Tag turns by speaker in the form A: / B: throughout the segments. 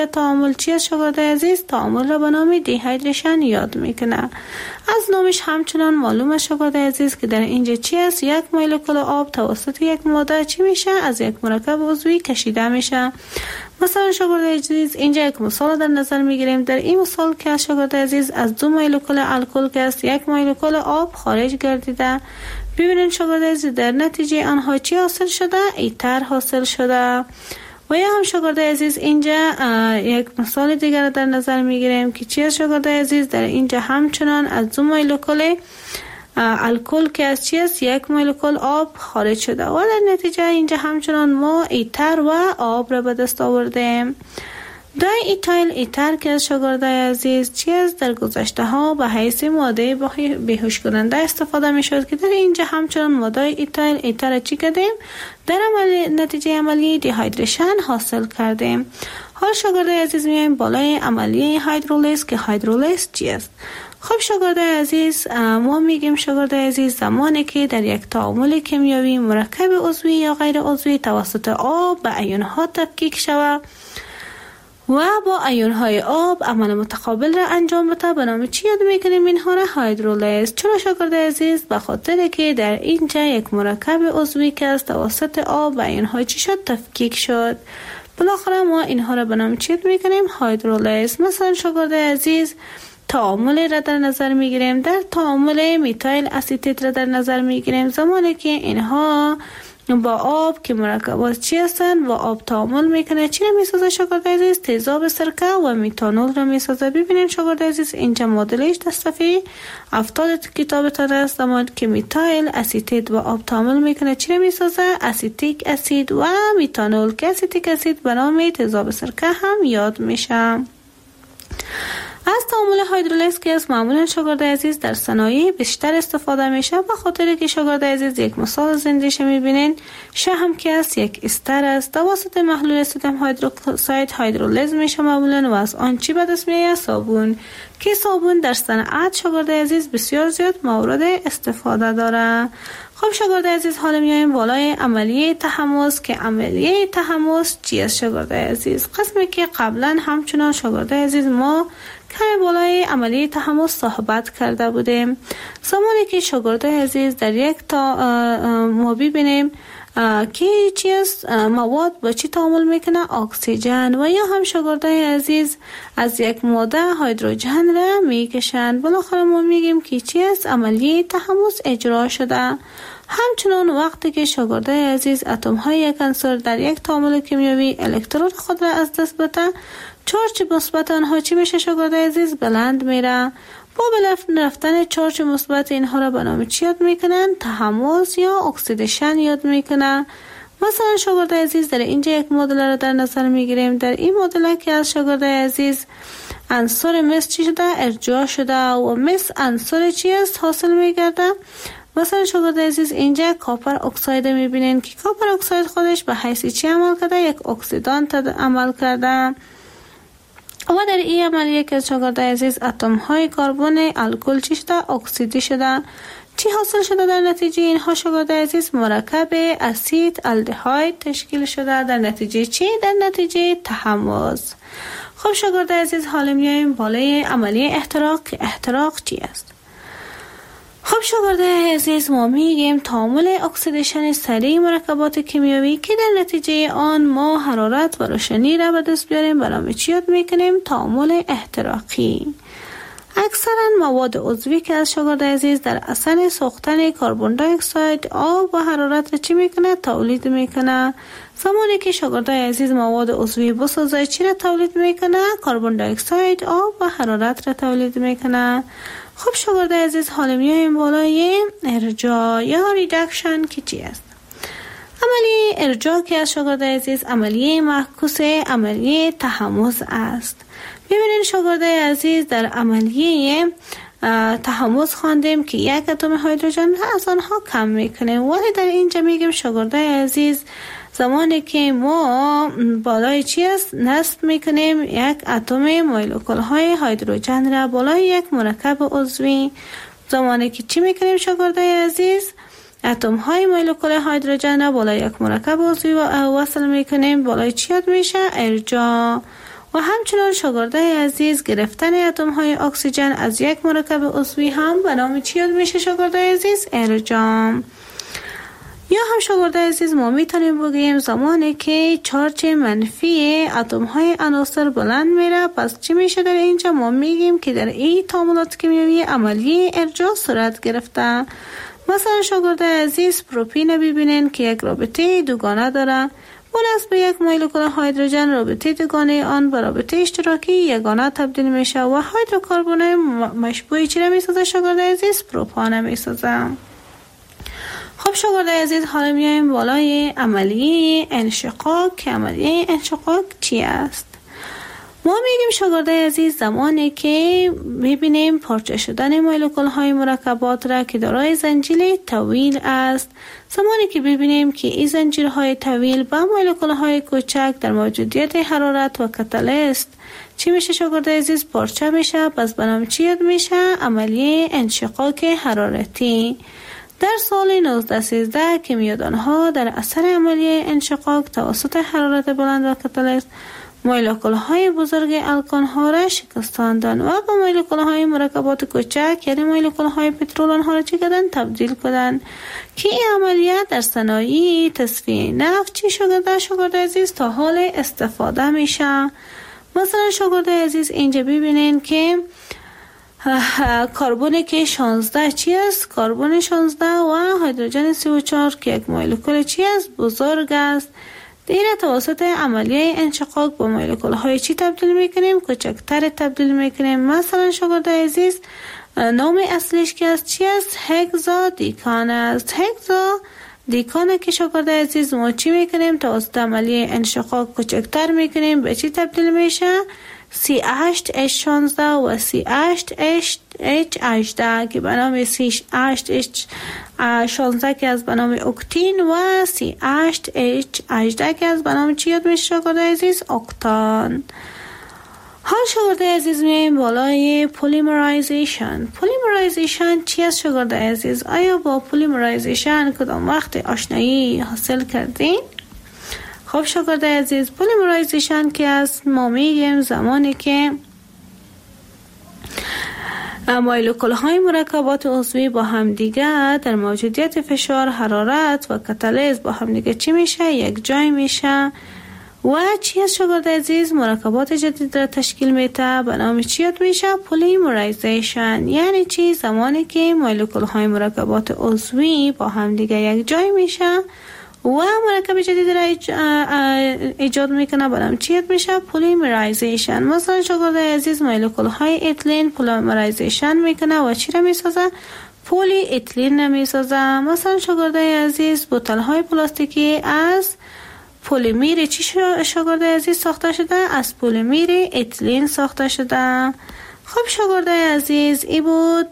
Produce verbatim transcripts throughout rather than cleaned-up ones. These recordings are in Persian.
A: تعامل چی است شاگردای عزیز؟ تعامل را به نام دیهایدریشن یاد میکنه. از نامش همچنان معلوم است شاگردای عزیز که در اینجا چی است؟ یک مولکول آب توسط یک ماده چی میشه؟ از یک مرکب عضوی کشیده میشه. مثلا شاگردای عزیز اینجا یک مثال در نظر میگیریم. در این مثال که شاگردای عزیز از دو مولکول الکل که است یک مولکول آب خارج گردیده. ببینید شاگردای عزیز در نتیجه آنها چی حاصل شده؟ ایتر حاصل شده. و یا هم شاگردای عزیز اینجا یک مثال دیگر در نظر میگیریم که چی است شاگردای عزیز؟ در اینجا همچنان از دو مولکول الکل که از چی است؟ یک مولکول آب خارج شده و در نتیجه اینجا همچنان ما ایتر و آب را به دست آوردیم. دای ایتایل ایتر که از شاگردای عزیز چی است؟ در گذشته ها به حیث ماده بیهوش کننده استفاده می شد که در اینجا همچنان ماده ایتایل ایتر چی کردیم؟ در عملی نتیجه عملی دیهایدریشن حاصل کردیم. حال شاگردای عزیز میایم بالای عملی هیدرولیز که هیدرولیز چی است؟ خب شاگردای عزیز ما میگیم شاگردای عزیز زمانی که در یک تعامل کیمیایی مرکب عضوی یا غیر عضوی توسط آب به ایون ها تفکیک شود و با ایون های آب عمل متقابل را انجام بده به نام چی یاد میکنیم؟ اینها را هیدرولیز. چرا شاگردای عزیز؟ به خاطر که در اینجا یک مرکب عضوی که از توسط آب و ایون های چی شد؟ تفکیک شد. بالاخره ما اینها را به نام چی یاد میکنیم؟ هیدرولیز. مثلا شاگردای عزیز تعامل را در نظر میگیریم. در تعامل میتایل اسیتیت را در نظر میگیریم. زمانی که اینها با آب که مرکبات چی هستن و آب تعامل میکنه چی را میسازه شاگردای عزیز؟ تیزاب سرکه و میتانول را میسازه. ببینید شاگردای عزیز اینجا مدلش در صفحه هفتاد کتابتان است. زمانی که میتایل اسیتیت و آب تعامل میکنه چی را میسازه؟ اسیتیک اسید و میتانول که اسیتیک اسید به نام تیزاب سرکه هم یاد میشه. از تعامل هیدرولیز که از معمولا شاگردای عزیز در صنایع بیشتر استفاده میشه به خاطر که شاگردای عزیز یک مثال زندهش میبینین. شهم که است یک استر است توسط محلول سدیم هیدروکساید هیدرولیز میشه معمولا و از آن چی به دست میاد؟ صابون که صابون در صنعت شاگردای عزیز بسیار زیاد مورد استفاده داره. خب شاگردای عزیز حالا میایم بالای عملیه تحمض که عملیه تحمض چی است شاگردای عزیز؟ قسمی که قبلا همچنان شاگردای عزیز ما کمی بالای عملیه تحمض صحبت کرده بودیم. زمانی که شاگردای عزیز در یک تا ما ببینیم که چی است مواد با چی تعامل میکنه؟ اکسیژن. و یا هم شاگردای عزیز از یک ماده هیدروژن را میکشند. بالاخره ما میگیم که چی است عملیه تحمض اجرا شده. همچنان وقتی که شاگردای عزیز اتم های یک عنصر در یک تعامل کیمیایی الکترون خود را از دست بده چارج مثبت آنها چی میشه شاگردای عزیز؟ بلند میره. با بلند رفتن چارج مثبت اینها را به نام چی یاد میکنن؟ تحمض یا اکسیدیشن یاد میکنن. مثلا شاگردای عزیز در اینجا یک مدل را در نظر میگیریم. در این مدل که از شاگردای عزیز عنصر مس چی شده؟ ارجاع شده و مس عنصر چی است؟ حاصل میگرده. مثلا شاگردای عزیز اینجا کاپر اکساید میبینین که کاپر اکساید خودش به حیث چی عمل کرده؟ یک اکسیدانت عمل کرده. و در این عملیه که شاگردای عزیز اتم های کربن الکل چی شده؟ اکسیدی شده. چی حاصل شده در نتیجه اینها شاگردای عزیز؟ مرکب اسید الدهاید تشکیل شده. در نتیجه چی؟ در نتیجه تحمض. خب شاگردای عزیز حالا میایم بالای عملیه احتراق که احتراق چی است؟ خب شاگردای عزیز ما میگیم تعامل اکسیدیشن سریع مرکبات کیمیایی که در نتیجه آن ما حرارت و روشنی را به دست بیاریم به نام چی یاد میکنیم؟ تعامل احتراقی. اکثرا مواد عضوی که از شاگردای عزیز در اثر سوختن کربن دی اکساید آب و حرارت را چی میکنه؟ تولید میکنه. زمانی که شاگردای عزیز مواد عضوی بسازه چی را تولید میکنه؟ کربن دی اکساید آب و حرارت را تولید میکنه. خب شاگردای عزیز حالا میایم بالای ارجاع یا ریدکشن که چی است؟ عملیه ارجاع که از شاگردای عزیز عملیه معکوس عملیه تحمض است. ببینید شاگردای عزیز در عملیه تحمض خواندیم که یک اتم هیدروژن از آنها کم میکنیم ولی در اینجا میگیم شاگردای عزیز زمانی که ما بالای چی است نصب میکنیم یک اتم مولکول های هیدروژن را بالای یک مرکب عضوی. زمانی که چی میکنیم شاگردای عزیز اتم های مولکول هیدروژن را بالای یک مرکب عضوی وصل میکنیم بالای چی یاد میشه؟ ارجاع. و همچنان شاگردای عزیز گرفتن اتم های اکسیژن از یک مرکب عضوی هم به نام چی یاد میشه شاگردای عزیز؟ ارجام. یا هم شاگردای عزیز ما میتونیم بگیم زمانی که چارج منفی اتم های عناصر بلند میره، پس چی میشه در اینجا؟ ما میگیم که در این تعاملات کیمیایی عملیه ارجاع صورت گرفته. مثلا شاگردای عزیز پروپین ببینین که یک رابطه دوگانه داره، مناسب به یک مولکول هیدروژن رابطه دوگانه آن به رابطه اشتراکی یگانه تبدیل میشه و هیدروکربن مشبوع چی را میسازه شاگردای عزیز؟ پروپان میسازه. خب شاگردای عزیز حالا میایم بالای عملیه انشقاق که عملیه انشقاق چی است؟ ما میگیم شاگردای عزیز زمانی که میبینیم پارچه شدن مولکول های مرکبات را که دارای زنجیره طویل است، زمانی که ببینیم که این زنجیرهای طویل با مولکول های کوچک در موجودیت حرارت و کاتالیست چی میشه شاگردای عزیز؟ پارچه میشه. پس بنام چی یاد میشه؟ عملیه انشقاق حرارتی. در سال نوزده سیزده کیمیادانها در اثر عملیه انشقاق توسط حرارت بلند و کاتالیست مولکول های بزرگ الکان ها را شکستاندن و با مولکول های مرکبات کوچک یعنی مولکول های پترول آنها را چی کردن؟ تبدیل کردن که این عملیات در صنایع تصفیه نفت چی شده شاگردای عزیز تا حال استفاده میشه. مثلا شاگردای عزیز اینجا ببینین که کربن که شانزده چی است؟ کربن شانزده و هیدروژن سی و چهار که یک مولکول چی است؟ بزرگ است. دیره توسط عملیه انشقاق با مولکول های چی تبدیل میکنیم؟ کوچکتر تبدیل میکنیم. مثلا شاگردای عزیز نام اصلیش که است چی است؟ هگزا دیکان است. هگزا دیکانه که شاگردای عزیز ما چی میکنیم؟ توسط عملیه انشقاق کوچکتر میکنیم، به چی تبدیل میشه؟ سی هشت اچ شانزده و سی هشت اچ هجده که به نام سی هشت اچ شانزده که از به نام اکتین و سی هشت اچ هجده که از به نام چی یاد میشه شاگردای عزیز؟ اکتان. حال شاگردای عزیز میایم بالای پولیمرایزیشن. پولیمرایزیشن چی است شاگردای عزیز؟ آیا با پولیمرایزیشن کدام وقت آشنایی حاصل کردین؟ خب شاگردای عزیز پولیمرایزیشن که است ما میگیم زمانی که مولکول های مرکبات عضوی با هم دیگه در موجودیت فشار، حرارت و کاتالیز با هم دیگه چی میشه؟ یک جای میشه و چی است شاگردای عزیز؟ مرکبات جدید را تشکیل میده، به نام چی یاد میشه؟ پولیمرایزیشن. یعنی چی؟ زمانی که مولکول های مرکبات عضوی با هم دیگه یک جای میشه و مرکب جدید را ایجاد میکنه، برام چی یاد میشه؟ پولیمرایزیشن. مثلا شاگردای عزیز مولکول های اتلین پولیمرایزیشن میکنه و چی را میسازه؟ پولی اتلین میسازه. مثلا شاگردای عزیز بوتل های پلاستیکی از پلیمر چی شاگردای عزیز ساخته شده؟ از پلیمر اتلین ساخته شده. خب شاگردای عزیز ای بود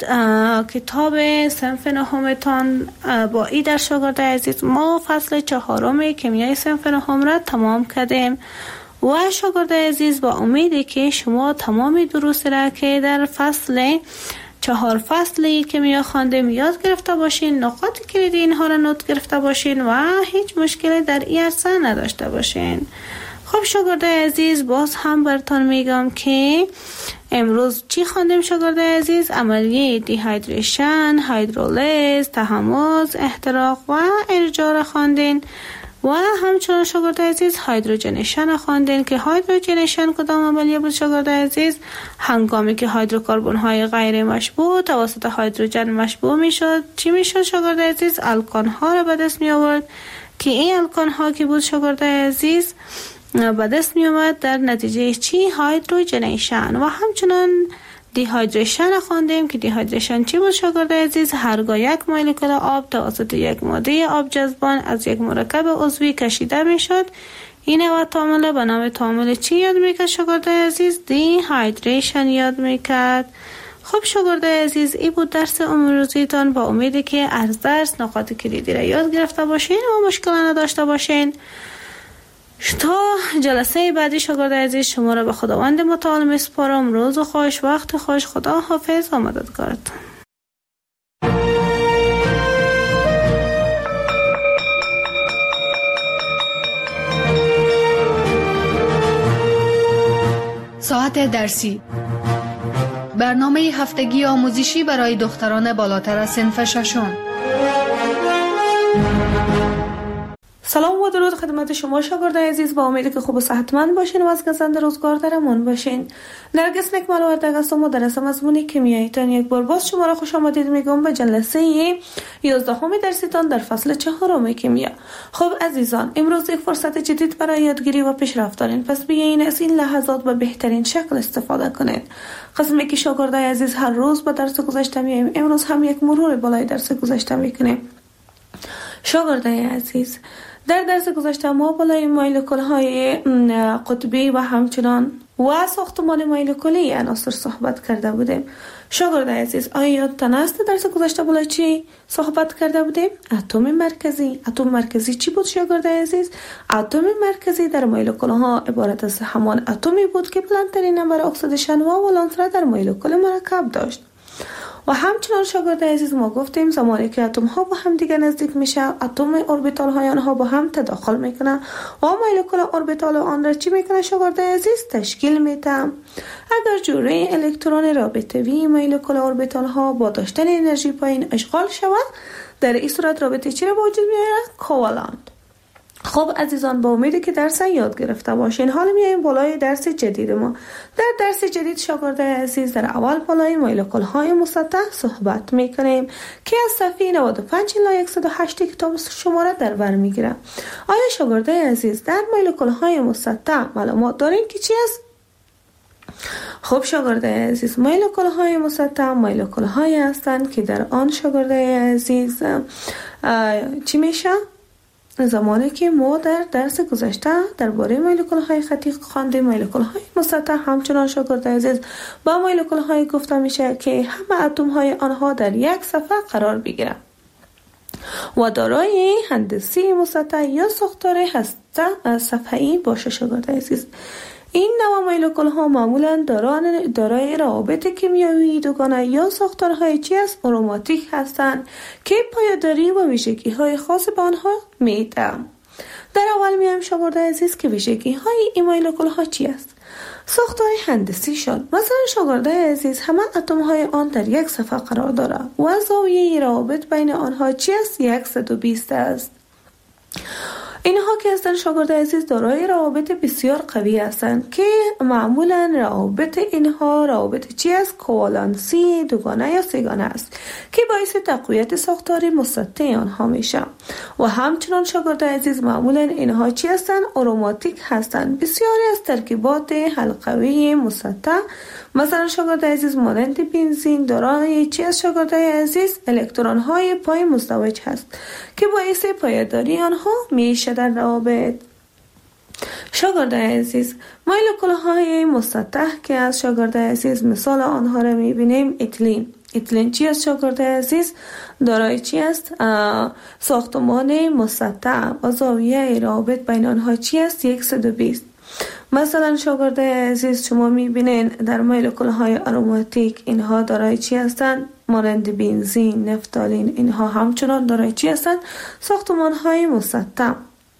A: کتاب صنف نهمتان. با ای در شاگردای عزیز ما فصل چهارم کیمیای صنف نهم را تمام کردیم و شاگردای عزیز با امیدی که شما تمام دروس را که در فصل چهار فصلی کیمیا خواندیم یاد گرفته باشین، نقاط کلیدی اینها را نوت گرفته باشین و هیچ مشکلی در این عرصه نداشته باشین. خب شاگردای عزیز باز هم براتون میگم که امروز چی خواندیم شاگردای عزیز؟ عملیه دیهایدریشن، هیدرولیز، تحمض، احتراق و ارجاع را خواندین و همچنان شاگردای عزیز هیدروژنیشن خواندین که هیدروژنیشن کدام عملیه بود شاگردای عزیز؟ هنگامی که هیدروکربن های غیر مشبوع توسط هیدروژن مشبوع میشد چی میشد شاگردای عزیز؟ الکان ها را به دست می آورد که این الکان ها که بود شاگردای عزیز به دست می آمد در نتیجه چی؟ هیدروژنیشن. و همچنان دیهایدریشن خواندیم که دیهایدریشن چی بود شاگردای عزیز؟ هرگاه یک مولکول آب توسط یک ماده آب جذبان از یک مرکب عضوی کشیده می شد، این نوع تعامل به نام تعامل چی یاد میکرد شاگردای عزیز؟ دیهایدریشن یاد میکرد. خب شاگردای عزیز این بود درس امروزیتان، با امیدی که از درس نقاط کلیدی را یاد گرفته باشین و مشکل نداشته باشین. تا جلسه بعدی شاگردای عزیز شما را به خداوند متعال میسپارم. روز خوش، وقت خوش، خدا حافظ و مددگارتان.
B: ساعت درسی، برنامه هفتگی آموزشی برای دختران بالاتر از صنف ششم.
A: سلام و درود خدمت شما شاگردان عزیز، با امیدی که خوب و صحتمند باشین و از گزند روزگار در امان باشین. نرگس نکمل وردگ هستم و درس مضمون کیمیاییتان یک بار باز شما را خوش آمدید میگم به جلسه یازدهم درسیتان در فصل چهارم کیمیا. خب عزیزان، امروز یک فرصت جدید برای یادگیری و پیشرفت دارین، پس بیاین از این لحظات به بهترین شکل استفاده کنید. قسمی که شاگردای عزیز هر روز به درس گذشته میایم، امروز هم یک مرور بالای درس گذشته میکنیم. شاگردای عزیز، در درس گذشته ما بالای مولکول های قطبی و همچنان و ساختمان مولکولی عناصر صحبت کرده بودیم. شاگردان عزیز، آیا یادتان است درس گذشته بالای چی صحبت کرده بودیم؟ اتم مرکزی. اتم مرکزی چی بود شاگردان عزیز؟ اتم مرکزی در مولکول ها عبارت از همان اتمی بود که بلندترین نمبر اکسیدیشن و ولانس را در مولکول مرکب داشت. و همچنان شاگردان عزیز ما گفتیم زمانی که اتم ها با هم دیگه نزدیک میشه، اتم اوربیتال های آنها با هم تداخل میکنه و مولکول اوربیتال آن را چی میکنه شاگردان عزیز؟ تشکیل میده. اگر جوره الکترون رابطه‌ای مولکول اوربیتال ها با داشتن انرژی پایین اشغال شود، در این صورت رابطه چی را به وجود میاره؟ کوالنت. خب عزیزان، با امیدی که درس یاد گرفته باشین، حالا میایم بالای درس جدید ما. در درس جدید شاگردان عزیز در اول بالای مولکول های مسطح صحبت میکنیم که از صفحه نود و پنج الی صد و هشت کتاب شماره در بر میگیره. آیا شاگردان عزیز در مولکول های مسطح معلومات دارین که چی است؟ خب شاگردان عزیز، مولکول های مسطح مولکول های هستند که در آن شاگردان عزیز چی میشه؟ زمانی که ما در درس گذشته درباره مولکول های خطی خواندیم، مولکول های مسطح همچنان شاگردان عزیز با مولکول های گفته میشه که همه اتم های آنها در یک صفحه قرار بگیرند و دارای هندسی مسطح یا ساختار هسته صفحه‌ای باشه. شاگردان عزیز، این نوع مولکول ها معمولا دارای روابط کیمیایی دوگانه یا ساختارهای چی است؟ آروماتیک هستند که پایداری و ویژگی های خاص به آنها میده. در اول میایم شاگردان عزیز که ویژگی های این مولکول ها چی است؟ ساختار هندسی شد. مثلا شاگردان عزیز همه اتم های آن در یک صفحه قرار داره و زاویه روابط بین آنها چی است؟ صد و بیست است. اینها که هستند شاگردان عزیز دارای روابط بسیار قوی هستند که معمولا روابط اینها روابط چی است؟ کوالنسی دوگانه یا سه‌گانه است که باعث تقویت ساختار مسطح آنها میشه. و همچنان شاگردان عزیز معمولا اینها چی هستند؟ آروماتیک هستند. بسیاری از ترکیبات حلقوی مسطح مثلا شاگردان عزیز مانند بنزین دارای چی است شاگردان عزیز؟ الکترون های پای مزدوج هست که باعث پایداری آنها میشه در روابط. شاگردان عزیز، مولکول های مسطح که از شاگردان عزیز مثال آنها را میبینیم، اتیلین. اتیلین چی است شاگردان عزیز؟ دارای چی است؟ ساختمان مسطح و زاویه روابط بین آنها چی است؟ صد و بیست. مثلا شاگردان عزیز شما میبینین در مولکول های آروماتیک اینها دارای چی هستند؟ مانند بنزین، نفتالین، اینها همچنان دارای چی هستند؟ ساختمان های مسطح.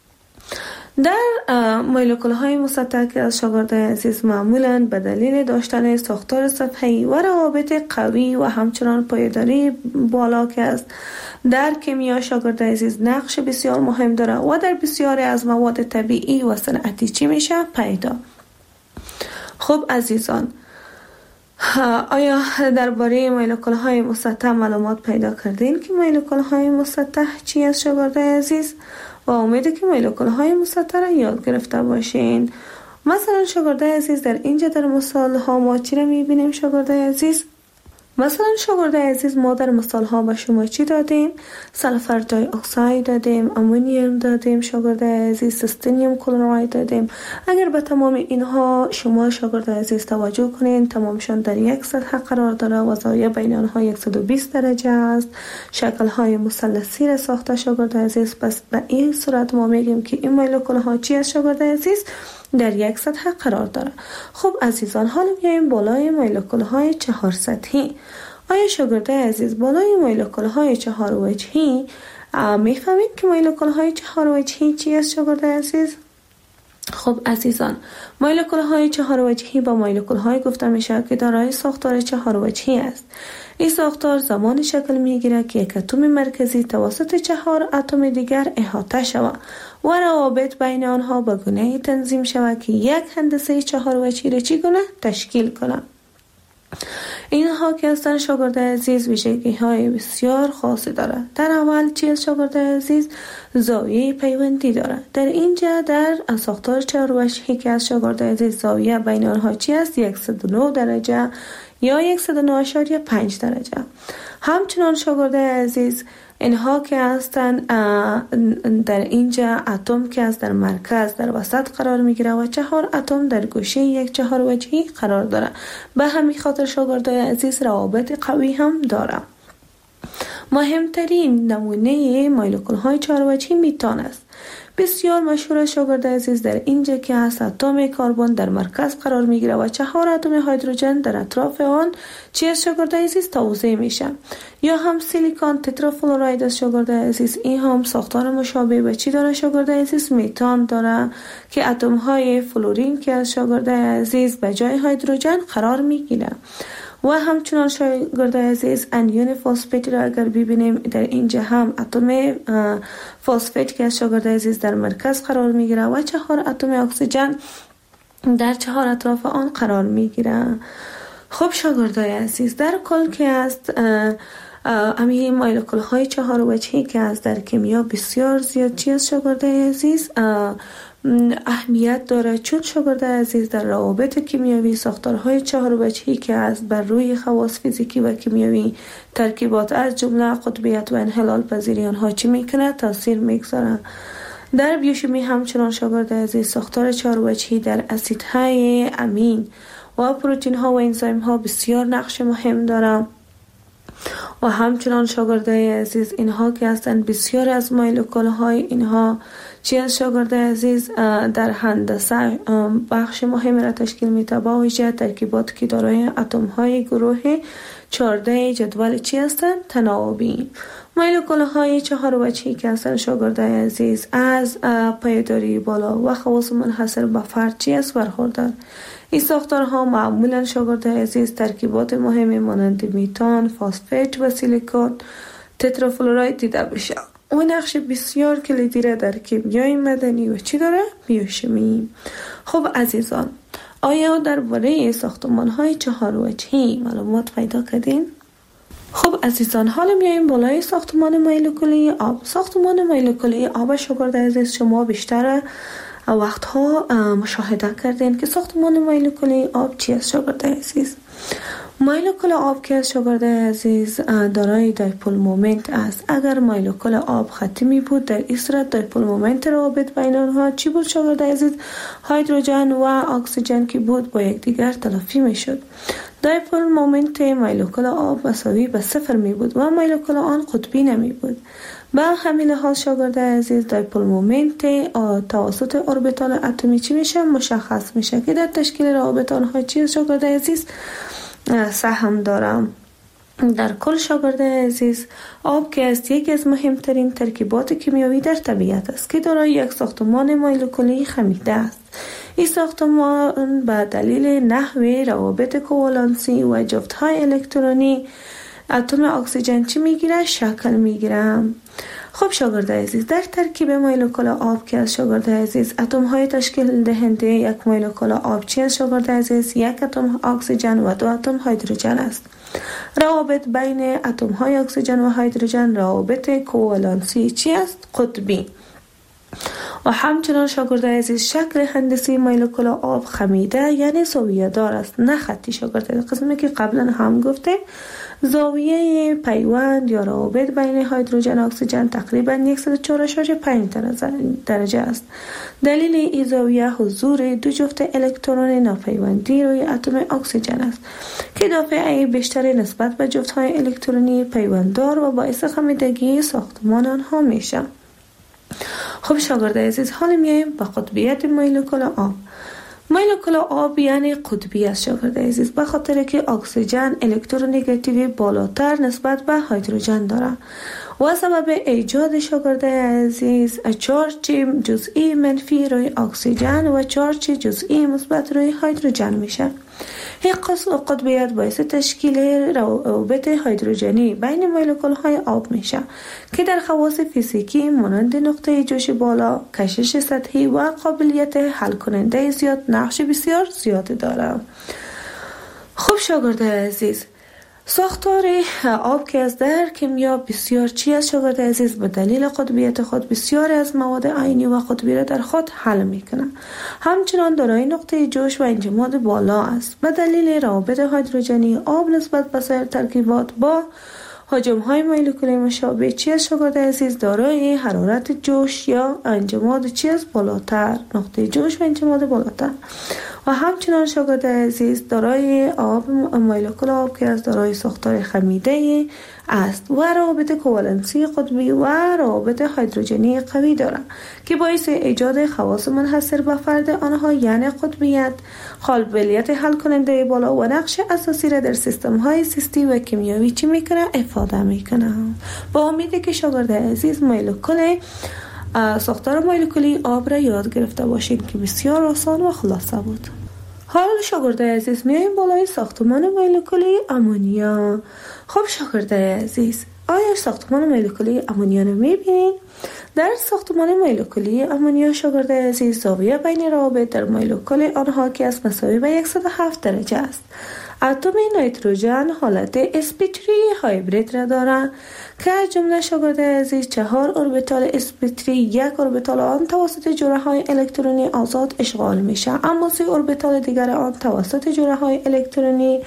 A: در مولکول های مسطح که از شاگردان عزیز معمولا به دلیل داشتن ساختار صفحه‌ای و روابط قوی و همچنان پایداری بالا که است در کیمیا شاگردان عزیز نقش بسیار مهم داره و در بسیاری از مواد طبیعی و صنعتی چی میشه؟ پیدا. خب عزیزان، آیا درباره مولکول های مسطح معلومات پیدا کردین که مولکول های مسطح چی است شاگردان عزیز؟ و امیده که مولکول های مسطح را یاد گرفته باشین. مثلا شاگردان عزیز در اینجا در مثال ها ما چی را میبینیم شاگردان عزیز؟ مثلا شاگردان عزیز ما در مثال ها به شما چی دادیم؟ سلفر دای اکساید دادیم، امونیوم دادیم، شاگردان عزیز سیستینیوم کلراید دادیم. اگر به تمام اینها شما شاگردان عزیز توجه کنین، تمامشان در یک سطح قرار داره و زاویه بین آنها صد و بیست درجه است. شکل های مثلثی را ساخته شاگردان عزیز. پس به این صورت ما میگیم که این مولکول ها چی است شاگردان عزیز؟ در یک سطح قرار داره. خب عزیزان، حالا بیایم بالای مولکول های چهار سطحی. آیا شاگردان عزیز بالای مولکول های چهار وجهی میفهمید که مولکول های چهار وجهی چی است شاگردان عزیز؟ خب عزیزان، مولکول های چهار وجهی با مولکول های گفته میشه که دارای ساختار چهار وجهی است. این ساختار زمان شکل میگیره که یک اتم مرکزی توسط چهار اتم دیگر احاطه شود و روابط بین آنها به گونه تنظیم شود که یک هندسه چهار وجهی را چگونه تشکیل کنه. اینها که هستن شاگرد عزیز ویژگی های بسیار خاصی داره. در اول چیز شاگرد عزیز زاویه پیوندی داره. در اینجا در ساختار چهار وجهی که از شاگرد عزیز زاویه بین آنها چی است؟ صد و نه درجه یا صد و نه اشاریه پنج درجه. همچنان شاگرد عزیز اینها که هستن در اینجا اتم که از در مرکز در وسط قرار میگیره و چهار اتم در گوشه یک چهار وجهی قرار داره. به همین خاطر شاگرد عزیز روابط قوی هم داره. مهمترین نمونه مولکول های چهار وجهی میتان است. بسیار مشهور شاگرد عزیز در اینجا که هست اتم کربن در مرکز قرار میگیره و چهار اتم هیدروژن در اطراف آن چی از شاگرد عزیز توزیع میشه. یا هم سیلیکون تترافلوراید از شاگرد عزیز، این هم ساختار مشابه به چی داره شاگرد عزیز؟ میتان داره که اتم های فلورین که از شاگرد عزیز به جای هیدروژن قرار میگیره. و همچنان شاگرد عزیز انیون فسفت را اگر ببینیم در اینجا هم اتم فسفت که از شاگرد عزیز در مرکز قرار میگیره و چهار اتم اکسیژن در چهار اطراف آن قرار میگیره. خب شاگرد عزیز در کل که است امی مولکول های چهار وجهی که از در کیمیا بسیار زیاد چی است شاگرد عزیز اهمیت داره، چون شاگرد عزیز در روابط کیمیایی ساختارهای چهار وجهی که از بر روی خواص فیزیکی و کیمیایی ترکیبات از جمله قطبیت و انحلال پذیری آنها چی میکنه؟ تاثیر میگذاره. در بیوشیمی همچنان شاگرد عزیز ساختار چهار وجهی در اسیدهای امین و پروتئین ها و انزیم ها بسیار نقش مهم داره. و همچنان شاگرد عزیز اینها که هستند بسیار از مولکول های اینها چی از شاگرد عزیز در هندسه بخش مهم را تشکیل میده، با ویژه ترکیبات که دارای اتم های گروه چهارده جدول چی هستند؟ تناوبی. مولکول های چهار وجهی که هستند شاگرد عزیز از پایداری بالا و خواص منحصر به فرد چی است برخوردار. این ساختارها معمولا شاگرد عزیز ترکیبات مهمی مانند میتان، فسفت و سیلیکون تترافلوراید دیده بشه. اون نقش بسیار کلیدی را در کیمیای مدنی و چی داره؟ بیوشیمی. خب عزیزان، آیا درباره ساختمان‌های چهار وجهی معلومات پیدا کردین؟ خب عزیزان، حالا میایم بالای ساختمان مولکولی آب. ساختمان مولکولی آب شاگرد عزیز شما بیشتر وقتها مشاهده کردین که ساختمان مولکولی آب چی است شاگرد عزیز؟ مولکول آب که از شاگرد عزیز دارای دایپول مومنت است. اگر مولکول آب خطی می بود در این صورت دایپول مومنت روابط بین آنها چی بود شاگرد عزیز؟ هیدروژن و اکسیژن که بود با یکدیگر تلافی می شد. دایپول مومنت مولکول آب مساوی به صفر می بود و مولکول آن قطبی نمی بود. به همین لحاظ شاگرد عزیز دایپول مومنت توسط اوربیتال اتمی چی میشه؟ مشخص میشه که در تشکیل روابط آنها چی شاگرد عزیز سهم دارم. در کل شاگرد عزیز آب که است یکی از مهمترین ترکیبات کیمیایی در طبیعت است که دارای یک ساختمان مولکولی خمیده است. این ساختمان به دلیل نحوه روابط کوالانسی و جفت‌های الکترونی اتم اکسیژن چی میگیره؟ شکل میگیره. خب شاگرد عزیز در ترکیب مولکول آب که از شاگرد عزیز اتم های تشکیل دهنده یک مولکول آب چی از شاگرد عزیز؟ یک اتم اکسیژن و دو اتم هیدروژن است. روابط بین اتم های اکسیژن و هیدروژن روابط کوالانسی چی است؟ قطبی. و همچنان شاگرد عزیز شکل هندسی مولکول آب خمیده یعنی زاویه دار است، نه خطی شاگرد عزیز. قسمی که قبلا هم گفته زاویه پیوند یا روابط بین هیدروژن و اکسیژن تقریبا صد و چهار و پنج درجه است. دلیل این زاویه حضور دو جفت الکترون ناپیوندی روی اتم اکسیژن است که دافعه بیشتری نسبت به جفت‌های الکترونی پیونددار و باعث خمیدگی ساختمان آنها میشه. خب شاگرد عزیز حالا میایم به قطبیت مولکول آب. مولکول آب یعنی قطبی است شاگرد عزیز، به خاطر که اکسیژن الکترونگاتیوی بالاتر نسبت به هیدروژن دارد و سبب ایجاد شاگرد عزیز چارج جزئی منفی روی اکسیژن و چارج جزئی مثبت روی هیدروژن میشه. این قطبیت باعث تشکیل روابط هیدروژنی بین مولکول های آب میشه که در خواص فیزیکی مانند نقطه جوش بالا، کشش سطحی و قابلیت حل کننده زیاد نقش بسیار زیاد داره. خب شاگرد عزیز، ساختار آب که از در کیمیا بسیار چی است شاگرد عزیز، به دلیل قطبیت خود بسیاری از مواد عینی و قطبی را در خود حل میکنه. همچنان دارای نقطه جوش و انجماد بالا است. به دلیل روابط هیدروژنی آب نسبت به سایر ترکیبات با حجم های مولکولی مشابه چی است شاگرد عزیز، دارای حرارت جوش یا انجماد چی است بالاتر، نقطه جوش و انجماد بالاتر. و همچنان شاگرد عزیز دارای آب مولکول آب که از دارای ساختار خمیده است و روابط کوالنسی قطبی و روابط هیدروژنی قوی دارد که باعث ایجاد خواص منحصر به فرد آنها یعنی قطبیت، قابلیت حل کننده بالا و نقش اساسی را در سیستم های سیستی و کیمیایی چی میکنه افاده میکنه. با امیدی که شاگرد عزیز مولکول ساختار مولکولی آب را یاد گرفته باشید که بسیار آسان و خلاصه بود. حالا شاگرد عزیز میایم بالای ساختمان مولکولی آمونیا. خب شاگرد عزیز، آیا ساختمان مولکولی آمونیا رو میبینید؟ در ساختمان مولکولی آمونیا شاگرد عزیز زاویه بین روابط در مولکول آنها که از مساوی به صد و هفت درجه است. اتم نیتروژن حالت اسپیتری هایبرید را دارد که از جمله شاگرد عزیز چهار اوربیتال اسپیتری یک اوربیتال آن توسط جوره های الکترونی آزاد اشغال میشه، اما سه اوربیتال دیگر آن توسط جوره های الکترونی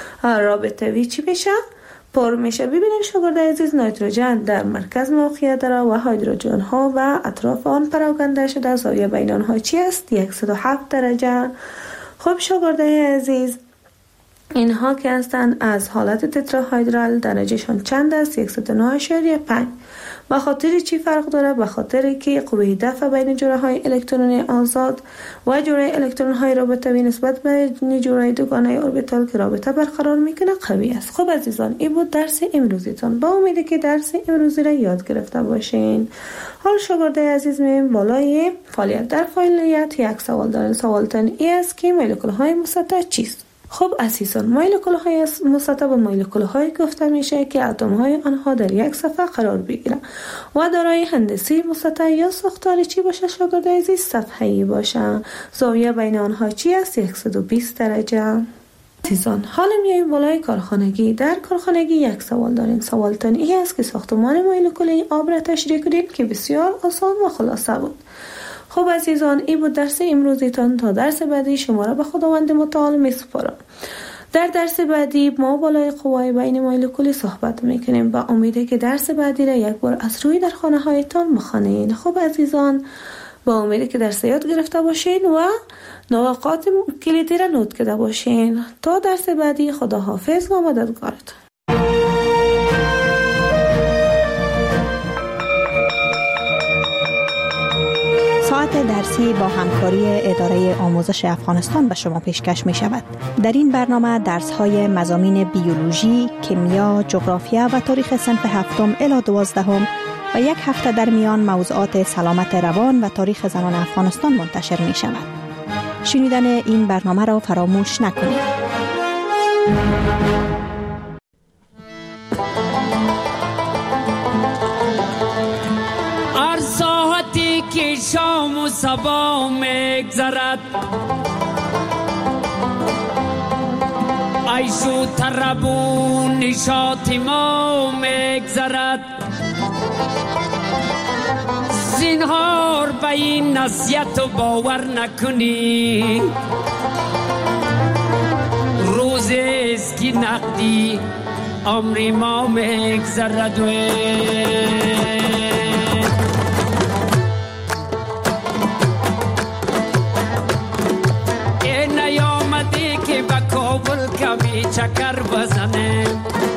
A: رابطه‌ای چی میشه؟ پر میشه. ببینید شاگرد عزیز نیتروژن در مرکز موقعیت داره و هیدروژن ها و اطراف آن پراکنده شده، زاویه بین آنها چی است؟ صد و هفت درجه. خب شاگرد عزیز، اینها که هستند از حالت تتراهیدرال درجهشان چند است؟ صد و نه اشاریه پنج. به خاطر چی فرق داره؟ به خاطر که قوه دفع بین جوره های الکترونی آزاد و جوره الکترون های رابطه‌ای نسبت به جوره دوگانه اوربیتال که رابطه برقرار میکنه قوی است. خب عزیزان، این بود درس امروزیتون. با امیدی که درس امروزی را یاد گرفته باشین. حال شاگرد عزیز میایم بالای فعالیت. در فعالیت یک سوال دارن. سوالتون این است که مولکول های مسطح چیست؟ خب عزیزان، مولکول های مسطح به مولکول های گفته میشه که اتم های آنها در یک صفحه قرار بگیرن و دارای هندسی مسطح یا ساختار چی باشه شاگرد عزیز؟ صفحه‌ای باشه. زاویه بین آنها چی است؟ صد و بیست درجه. عزیزان، حالا میایم بالای کارخانگی. در کارخانگی یک سوال داریم. سوالتون این است که ساختمان مولکول آب را تشریح کنید که بسیار آسان و خلاصه بود. خب عزیزان، این بود درس امروزیتان. تا درس بعدی شما را به خداوند متعال میسپارم. در درس بعدی ما بالای قوای بین مولکولی صحبت میکنیم. با امیده که درس بعدی را یک بار از روی در خانه هایتان بخوانید. خب عزیزان، با امیده که درس یاد گرفته باشین و نقاط کلیدی را نوت کرده باشین. تا درس بعدی، خدا حافظ و مددگارتان.
C: ساعت درسی با همکاری اداره آموزش افغانستان به شما پیشکش می شود. در این برنامه درس های مضامین بیولوژی، کیمیا، جغرافیا و تاریخ صنف هفتم الی دوازدهم و یک هفته در میان موضوعات سلامت روان و تاریخ زنان افغانستان منتشر می شود. شنیدن این برنامه را فراموش نکنید.
D: که شام و صبا مگذرد، عیش و طرب و نشاط ما مگذرد. زینهار به این نصیحت و باور نکنی، روز است که نقدی عمر ما مگذرد. چکر بزنه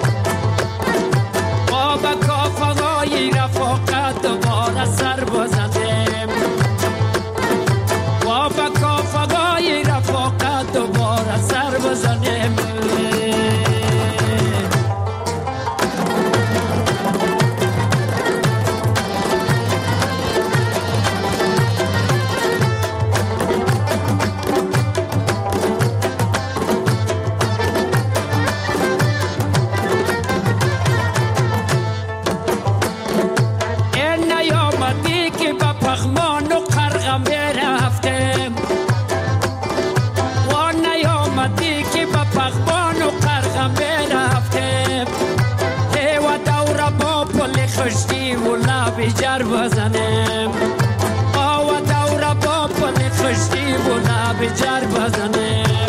D: ما با کافه‌های رفاقت دوباره سر بزنه ما با کافه‌های رفاقت بزنیم. بیجار بزنیم آوا دورا با پل خشتی بولا بیجار بزنیم.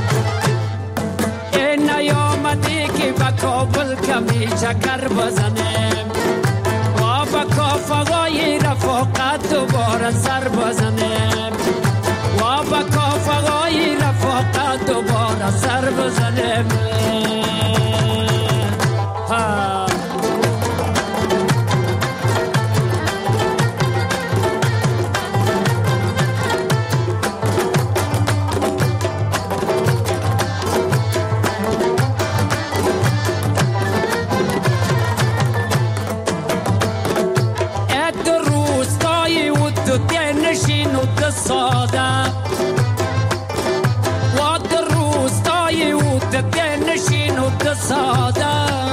D: این نیامدی که با کابل کمی چکر بزنیم و با کافقای رفاقت دوباره سر بزنیم و با کافقای رفاقت دوباره سر بزنیم. ها ساده و در روستای و در نشین و در ساده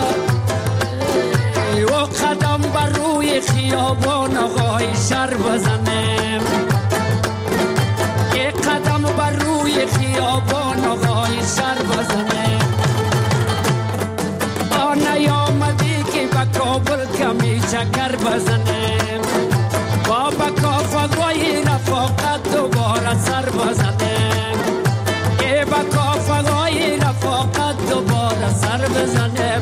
D: و قدم بر روی خیابان آقای شر بزنیم یک قدم بر روی خیابان آقای شر بزنیم. آن نیامدی که با کابل کمی چکر بزنیم بابا کافقای رفاقت دوباره سر بزنیم ای با کافقای رفاقت دوباره سر بزنیم.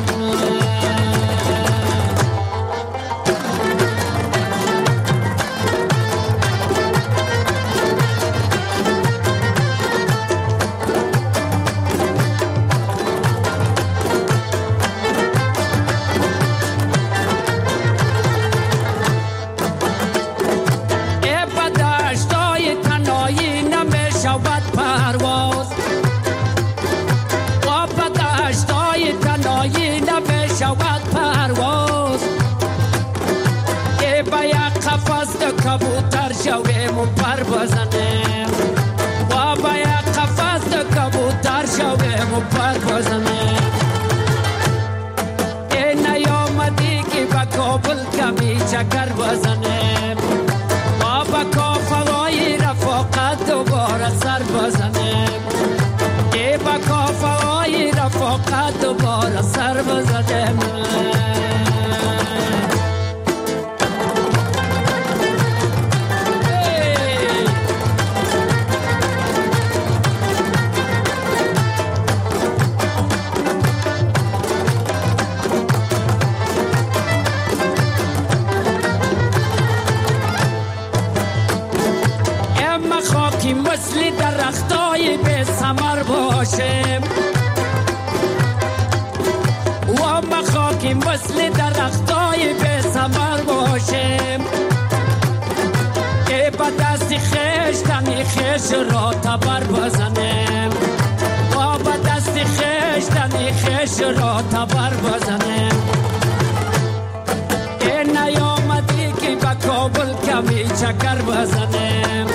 D: کبوتر شویم و پر بزنیم و با یک قفس کبوتر شویم و پر بزنیم. این نیامدی که با کابل کمی چکر بزنیم و با کافقای رفاقت دوباره سر بزنیم ای با کافقای رفاقت دوباره سر بزنیم. مثل درختای به ثمر باشیم و ما خاکی مثل درختای به ثمر باشیم که با دست خیش دمی خیش را تبر بزنیم و با دست خیش دمی خیش را تبر بزنیم. این نیامدی که با کابل کمی چکر بزنیم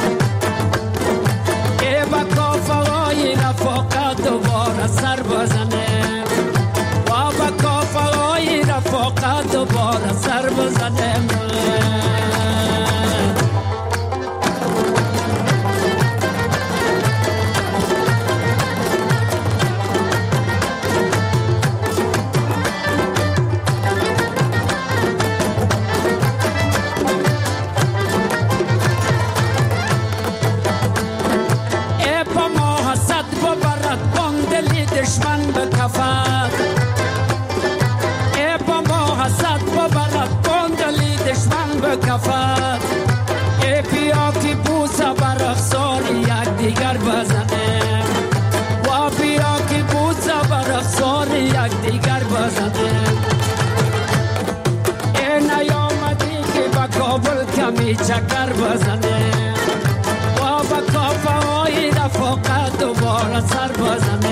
D: با کافقای رفاقت دوباره سر بزنیم و با کافقای رفاقت دوباره سر بزنیم. دشمن به کفت ای با ما حسد ببرد بندلی دشمن به کفت ای بیا که بوسه بر افسار یک دیگر بزنیم و بیا که بوسه بر افسار یک دیگر بزنیم. ای نیامدی که با کابل کمی چکر بزنیم و با کافه های رفاقت دوباره سر بزنیم